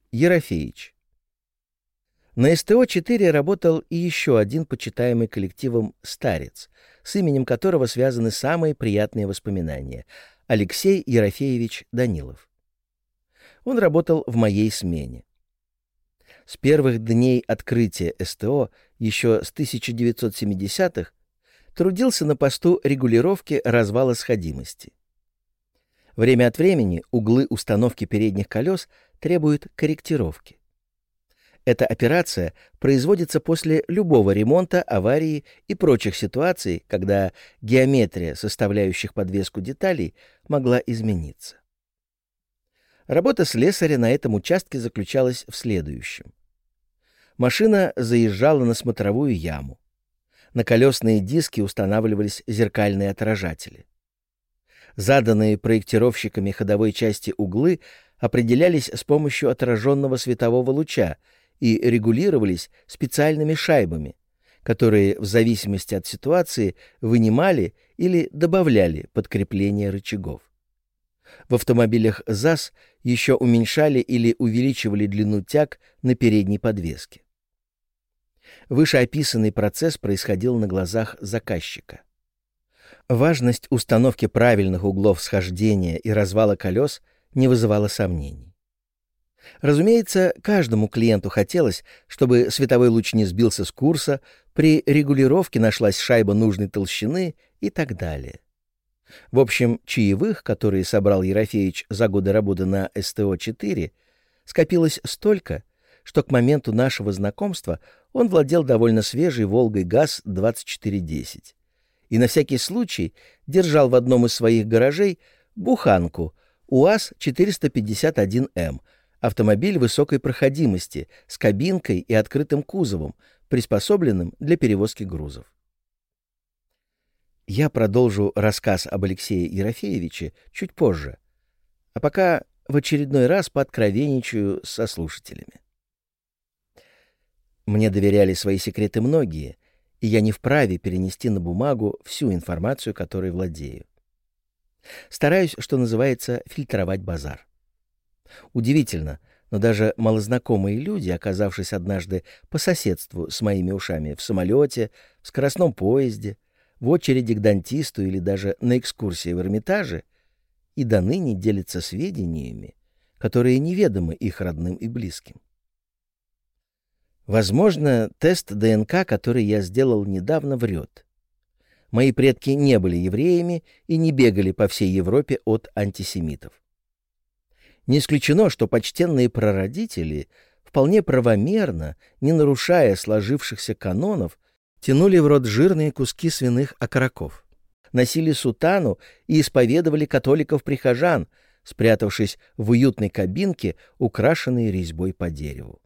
Ерофеич. На СТО-4 работал и еще один почитаемый коллективом старец, с именем которого связаны самые приятные воспоминания — Алексей Ерофеевич Данилов. Он работал в моей смене. С первых дней открытия СТО, еще с 1970-х, трудился на посту регулировки развала сходимости. Время от времени углы установки передних колес требуют корректировки. Эта операция производится после любого ремонта, аварии и прочих ситуаций, когда геометрия составляющих подвеску деталей могла измениться. Работа слесаря на этом участке заключалась в следующем. Машина заезжала на смотровую яму. На колесные диски устанавливались зеркальные отражатели. Заданные проектировщиками ходовой части углы определялись с помощью отраженного светового луча и регулировались специальными шайбами, которые в зависимости от ситуации вынимали или добавляли подкрепление рычагов. В автомобилях ЗАЗ еще уменьшали или увеличивали длину тяг на передней подвеске. Вышеописанный процесс происходил на глазах заказчика. Важность установки правильных углов схождения и развала колес не вызывала сомнений. Разумеется, каждому клиенту хотелось, чтобы световой луч не сбился с курса, при регулировке нашлась шайба нужной толщины и так далее. В общем, чаевых, которые собрал Ерофеич за годы работы на СТО-4, скопилось столько, что к моменту нашего знакомства он владел довольно свежей «Волгой ГАЗ-2410 и на всякий случай держал в одном из своих гаражей буханку УАЗ-451М, автомобиль высокой проходимости с кабинкой и открытым кузовом, приспособленным для перевозки грузов. Я продолжу рассказ об Алексее Ерофеевиче чуть позже, а пока в очередной раз пооткровенничаю со слушателями. Мне доверяли свои секреты многие, и я не вправе перенести на бумагу всю информацию, которой владею. Стараюсь, что называется, фильтровать базар. Удивительно, но даже малознакомые люди, оказавшись однажды по соседству с моими ушами в самолете, в скоростном поезде, в очереди к дантисту или даже на экскурсии в Эрмитаже, и до ныне делятся сведениями, которые неведомы их родным и близким. Возможно, тест ДНК, который я сделал недавно, врет. Мои предки не были евреями и не бегали по всей Европе от антисемитов. Не исключено, что почтенные прародители вполне правомерно, не нарушая сложившихся канонов, тянули в рот жирные куски свиных окороков, носили сутану и исповедовали католиков-прихожан, спрятавшись в уютной кабинке, украшенной резьбой по дереву.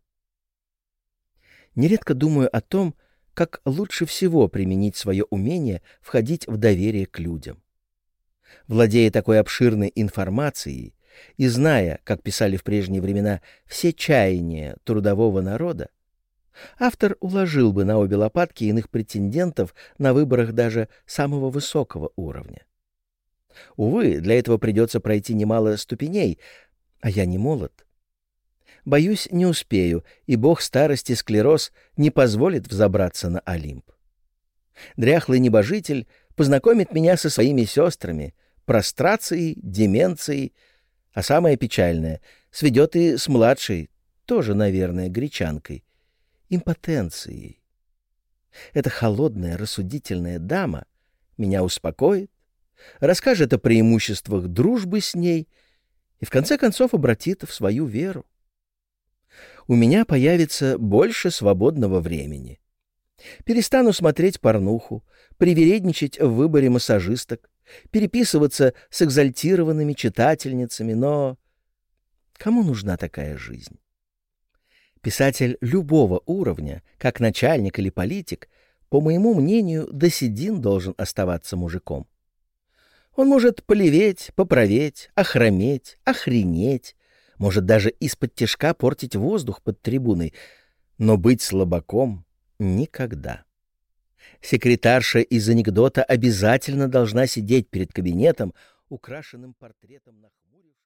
Нередко думаю о том, как лучше всего применить свое умение входить в доверие к людям. Владея такой обширной информацией и зная, как писали в прежние времена, все чаяния трудового народа, автор уложил бы на обе лопатки иных претендентов на выборах даже самого высокого уровня. Увы, для этого придется пройти немало ступеней, а я не молод. Боюсь, не успею, и бог старости склероз не позволит взобраться на Олимп. Дряхлый небожитель познакомит меня со своими сестрами, прострацией, деменцией, а самое печальное — сведет и с младшей, тоже, наверное, гречанкой, импотенцией. Эта холодная, рассудительная дама меня успокоит, расскажет о преимуществах дружбы с ней и, в конце концов, обратит в свою веру. У меня появится больше свободного времени. Перестану смотреть порнуху, привередничать в выборе массажисток, переписываться с экзальтированными читательницами, но кому нужна такая жизнь? Писатель любого уровня, как начальник или политик, по моему мнению, до седин должен оставаться мужиком. Он может полеветь, поправеть, охрометь, охренеть, может даже из-под тишка портить воздух под трибуной, но быть слабаком никогда. Секретарша из анекдота обязательно должна сидеть перед кабинетом, украшенным портретом нахмурившегося